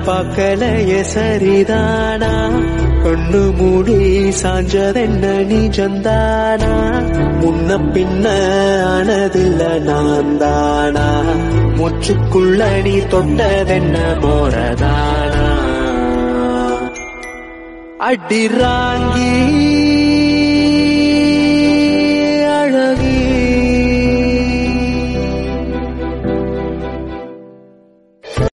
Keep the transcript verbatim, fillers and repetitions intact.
பார்க்கலையே சரிதானா, கண்ணு மூடி சாஞ்சதென்ன நிஜந்தானா, முன்ன பின்ன ஆனதில்ல நான் தானா, மூச்சுக்குள்ள நீ தொட்டதென்ன போறதானா. அடிராங்கி